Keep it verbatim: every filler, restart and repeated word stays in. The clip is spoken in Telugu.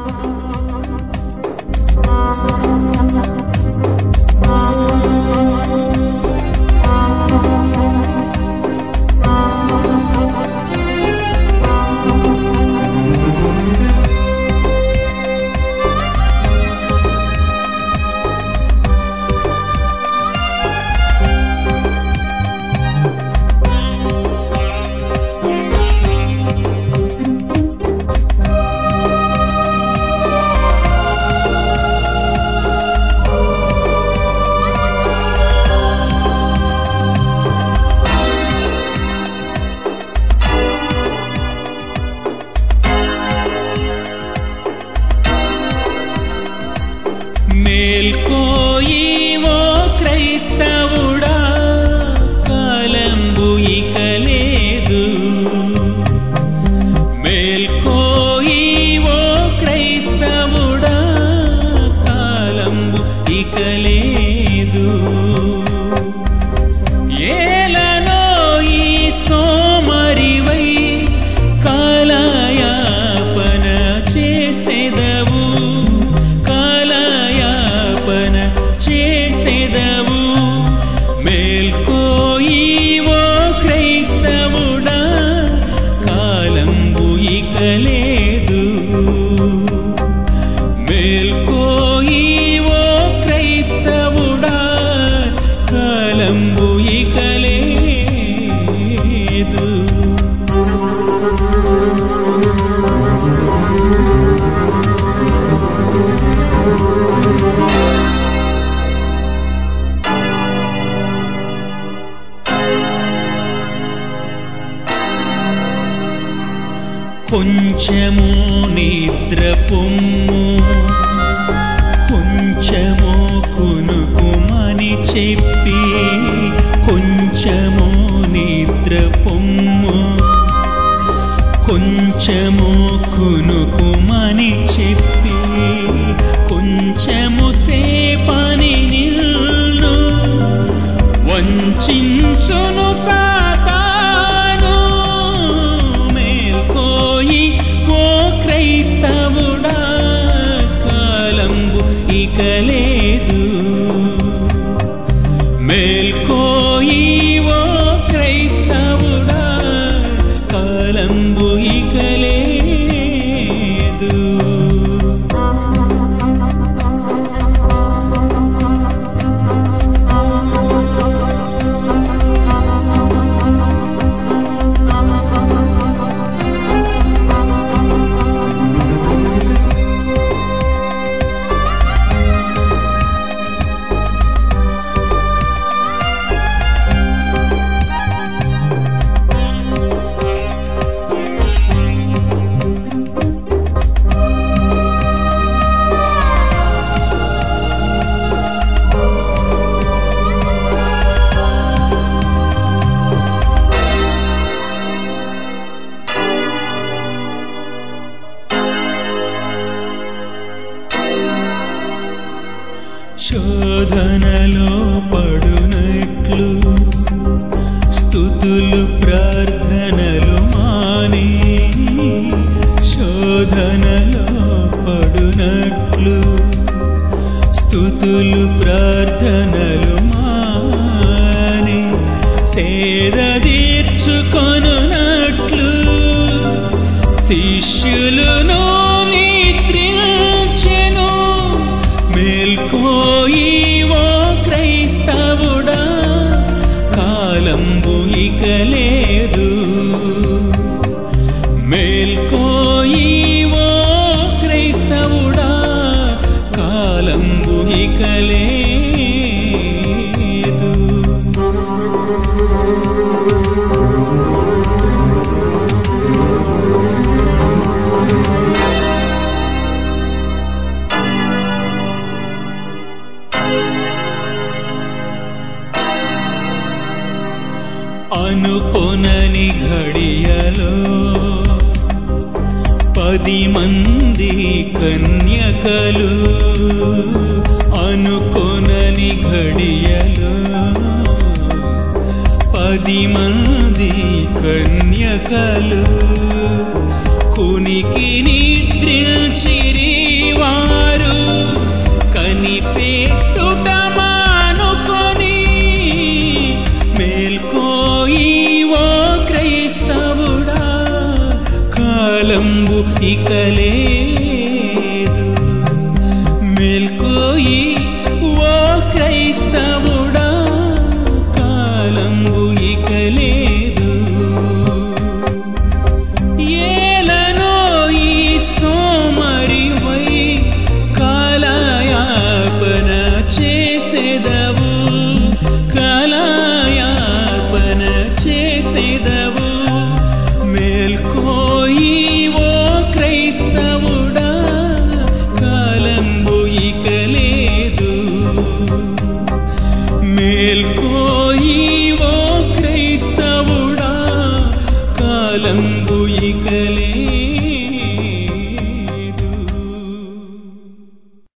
కొంచెము నిద్ర పొమ్ము, కొంచెము కునుకుమని చెప్పి, కొంచెము నిద్ర పొమ్ము, కొంచెము కునుకుమని చెప్పి, కొంచెము సేపని నిన్ను వంచించును సాతాను. మేల్కోయి ఓ క్రైస్తవుడా, కాలంబు ఇక లేదు. మేల్కోయి ఓ క్రైస్తవుడా, కాలంబు ఇక లేదు. శోధనలో పడునట్లు స్తుతులు ప్రార్థనలు మాని, శోధనలో పడునట్లు స్తుతులు ప్రార్థనలు మాని, సేద తీర్చుకొనునట్లు శిష్యులను నిద్రించెను. మేల్కోయి ఓ క్రైస్తవుడా, కాలంబు ఇక లేదు. మేల్కోయి ఓ క్రైస్తవుడా, కాలంబు ఇక లేదు. అనుకొనని ఘడియలో పది మంది కన్యకలు, అనుకొనని ఘడియలో పది మంది కన్యకలు కునికి నిద్రించిరి. బలంబు ఇకలేని